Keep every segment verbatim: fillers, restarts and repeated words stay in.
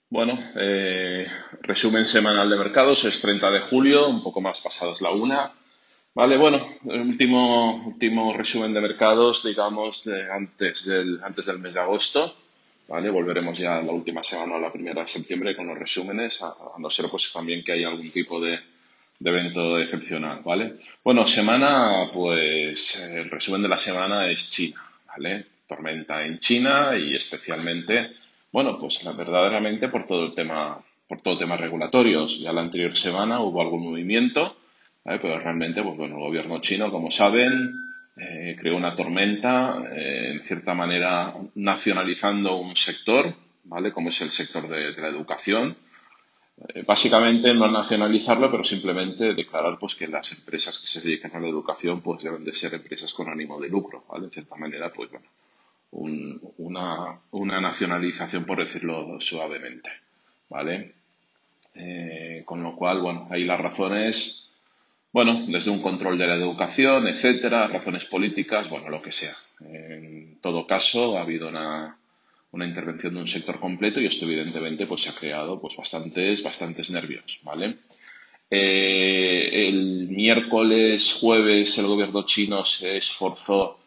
Bueno, eh, resumen semanal de mercados, es treinta de julio, un poco más pasadas la una. Vale, bueno, el último, último resumen de mercados, digamos, de antes del, antes del mes de agosto. Vale, volveremos ya la última semana o la primera de septiembre con los resúmenes, a, a no ser pues también que haya algún tipo de, de evento excepcional, ¿vale? Bueno, semana, pues el resumen de la semana es China, ¿vale? Tormenta en China y especialmente, bueno, pues verdaderamente por todo el tema, por todo el tema regulatorios. Ya la anterior semana hubo algún movimiento, ¿vale? Pero realmente, pues bueno, el gobierno chino, como saben, eh, creó una tormenta, eh, en cierta manera nacionalizando un sector, ¿vale? Como es el sector de, de la educación. Eh, básicamente no nacionalizarlo, pero simplemente declarar pues que las empresas que se dedican a la educación pues deben de ser empresas con ánimo de lucro, ¿vale? En cierta manera, pues bueno, un- una, una nacionalización, por decirlo suavemente, ¿vale? Eh, con lo cual, bueno, ahí las razones, bueno, desde un control de la educación, etcétera, razones políticas, bueno, lo que sea. En todo caso, ha habido una, una intervención de un sector completo y esto evidentemente pues se ha creado pues bastantes, bastantes nervios, ¿vale? Eh, el miércoles, jueves, el gobierno chino se esforzó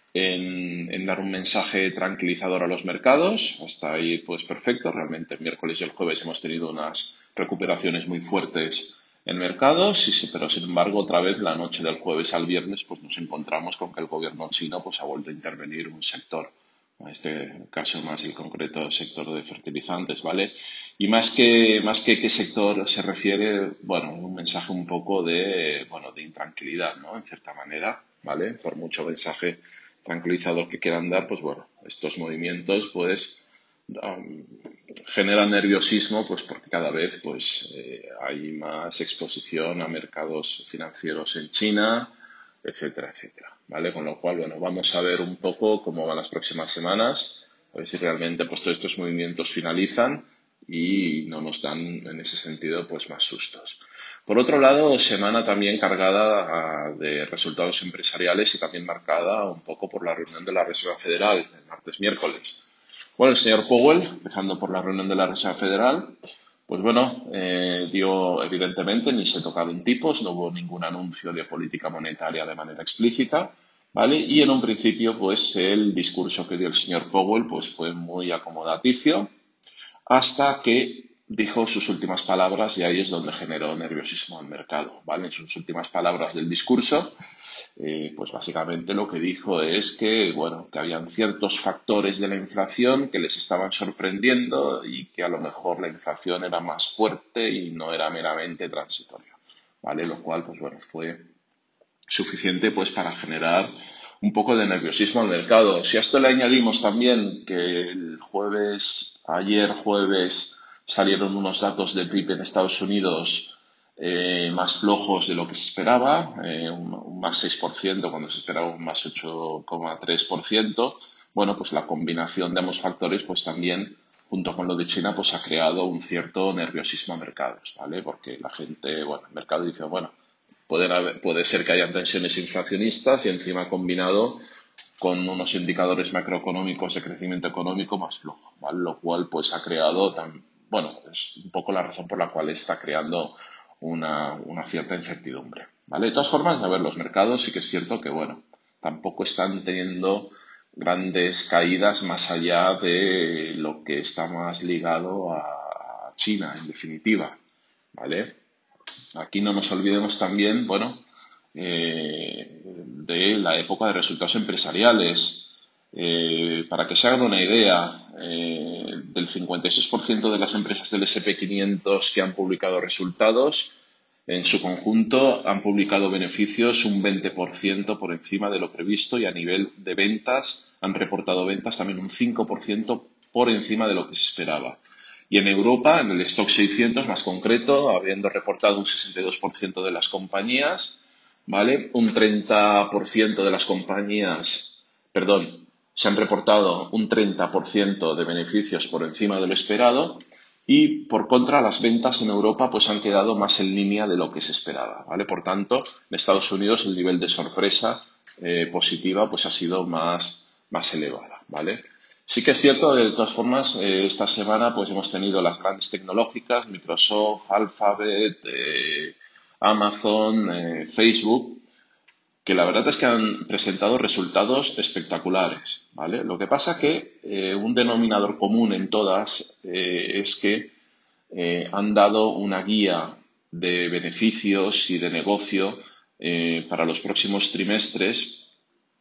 en, en dar un mensaje tranquilizador a los mercados. Hasta ahí, pues perfecto. Realmente el miércoles y el jueves hemos tenido unas recuperaciones muy fuertes en mercados, sí, pero sin embargo, otra vez la noche del jueves al viernes, pues nos encontramos con que el gobierno chino pues ha vuelto a intervenir un sector. En este caso más el concreto sector de fertilizantes, ¿vale? Y más que, más que qué sector se refiere, bueno, un mensaje un poco de, bueno, de intranquilidad, ¿no? En cierta manera, ¿vale? Por mucho mensaje tranquilizador que quieran dar, pues bueno, estos movimientos pues um, generan nerviosismo pues porque cada vez pues eh, hay más exposición a mercados financieros en China, etcétera, etcétera, ¿vale? Con lo cual, bueno, vamos a ver un poco cómo van las próximas semanas, a ver si realmente pues todos estos movimientos finalizan y no nos dan en ese sentido pues más sustos. Por otro lado, semana también cargada ah, de resultados empresariales y también marcada un poco por la reunión de la Reserva Federal el martes-miércoles. Bueno, el señor Powell, empezando por la reunión de la Reserva Federal, pues bueno, eh, dio evidentemente ni se tocaron tipos, no hubo ningún anuncio de política monetaria de manera explícita, ¿vale? Y en un principio, pues el discurso que dio el señor Powell, pues fue muy acomodaticio, hasta que dijo sus últimas palabras y ahí es donde generó nerviosismo al mercado, ¿vale? En sus últimas palabras del discurso, eh, pues básicamente lo que dijo es que, bueno, que habían ciertos factores de la inflación que les estaban sorprendiendo y que a lo mejor la inflación era más fuerte y no era meramente transitoria, ¿vale? Lo cual, pues bueno, fue suficiente pues para generar un poco de nerviosismo al mercado. Si a esto le añadimos también que el jueves, ayer jueves, salieron unos datos del P I B en Estados Unidos eh, más flojos de lo que se esperaba, eh, un, un más seis por ciento cuando se esperaba un más ocho coma tres por ciento, bueno, pues la combinación de ambos factores pues también junto con lo de China pues ha creado un cierto nerviosismo a mercados, ¿vale? Porque la gente, bueno, el mercado dice, bueno, Pueden haber- puede ser que hayan tensiones inflacionistas y encima combinado con unos indicadores macroeconómicos de crecimiento económico más flojos, ¿vale? Lo cual pues ha creado, tan, bueno, es un poco la razón por la cual está creando una, una cierta incertidumbre, ¿vale? De todas formas, a ver, los mercados sí que es cierto que, bueno, tampoco están teniendo grandes caídas más allá de lo que está más ligado a China, en definitiva, ¿vale? Aquí no nos olvidemos también, bueno, eh, de la época de resultados empresariales. Eh, para que se hagan una idea, eh, del cincuenta y seis por ciento de las empresas del S and P quinientos que han publicado resultados, en su conjunto han publicado beneficios un veinte por ciento por encima de lo previsto y a nivel de ventas han reportado ventas también un cinco por ciento por encima de lo que se esperaba. Y en Europa, en el stock seiscientos más concreto, habiendo reportado un sesenta y dos por ciento de las compañías, ¿vale? Un treinta por ciento de las compañías, perdón, se han reportado un treinta por ciento de beneficios por encima de lo esperado y por contra las ventas en Europa pues han quedado más en línea de lo que se esperaba, ¿vale? Por tanto, en Estados Unidos el nivel de sorpresa eh, positiva pues ha sido más, más elevada, ¿vale? Sí que es cierto, de todas formas, eh, esta semana pues hemos tenido las grandes tecnológicas, Microsoft, Alphabet, eh, Amazon, eh, Facebook, que la verdad es que han presentado resultados espectaculares, ¿vale? Lo que pasa que eh, un denominador común en todas eh, es que eh, han dado una guía de beneficios y de negocio eh, para los próximos trimestres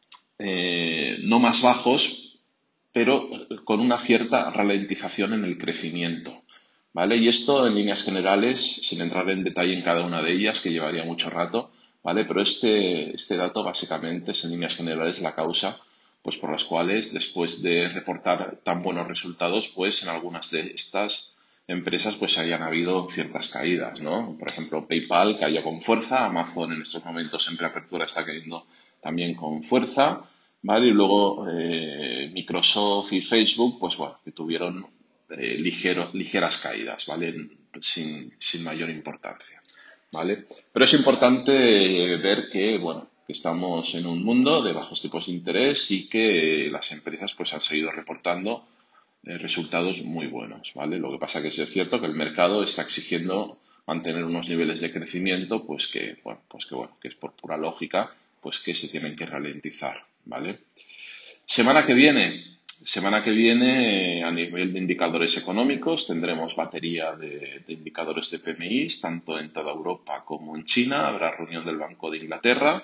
eh, no más bajos, pero con una cierta ralentización en el crecimiento, ¿vale? Y esto en líneas generales, sin entrar en detalle en cada una de ellas, que llevaría mucho rato, ¿vale? Pero este, este dato básicamente es en líneas generales la causa pues por las cuales después de reportar tan buenos resultados, pues en algunas de estas empresas pues hayan habido ciertas caídas, ¿no? Por ejemplo, PayPal cayó con fuerza, Amazon en estos momentos en preapertura está cayendo también con fuerza, ¿vale? Y luego eh, Microsoft y Facebook, pues bueno, que tuvieron eh, ligero, ligeras caídas, ¿vale? Sin, sin mayor importancia, ¿vale? Pero es importante eh, ver que, bueno, que estamos en un mundo de bajos tipos de interés y que las empresas pues han seguido reportando eh, resultados muy buenos, ¿vale? Lo que pasa que sí es cierto que el mercado está exigiendo mantener unos niveles de crecimiento, pues que, bueno, pues que bueno, que es por pura lógica, pues que se tienen que ralentizar, ¿vale? Semana que viene, semana que viene eh, a nivel de indicadores económicos tendremos batería de, de indicadores de P M I, tanto en toda Europa como en China. Habrá reunión del Banco de Inglaterra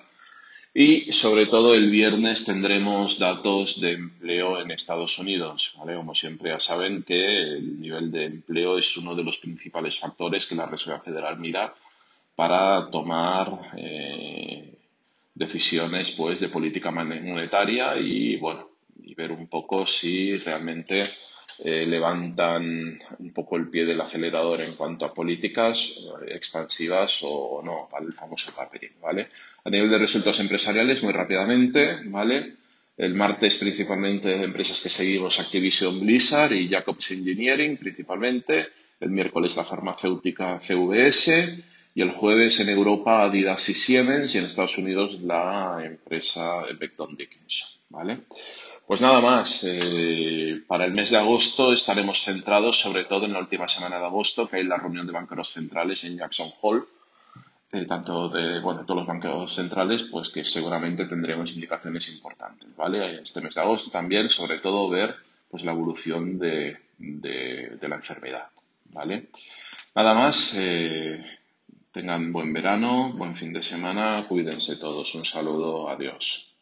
y sobre todo el viernes tendremos datos de empleo en Estados Unidos, ¿vale? Como siempre ya saben que el nivel de empleo es uno de los principales factores que la Reserva Federal mira para tomar eh, decisiones pues de política monetaria y bueno y ver un poco si realmente eh, levantan un poco el pie del acelerador en cuanto a políticas eh, expansivas o no, ¿vale? El famoso tapering, ¿vale? A nivel de resultados empresariales, muy rápidamente, ¿vale? El martes principalmente empresas que seguimos, Activision Blizzard y Jacobs Engineering principalmente. El miércoles la farmacéutica C V S y el jueves en Europa Adidas y Siemens y en Estados Unidos la empresa Becton Dickinson, ¿vale? Pues nada más, eh, para el mes de agosto estaremos centrados sobre todo en la última semana de agosto, que hay la reunión de banqueros centrales en Jackson Hole, eh, tanto de, bueno, todos los banqueros centrales, pues que seguramente tendremos indicaciones importantes, ¿vale? Este mes de agosto también, sobre todo, ver pues la evolución de, de, de la enfermedad, ¿vale? Nada más, eh, tengan buen verano, buen fin de semana, cuídense todos. Un saludo, adiós.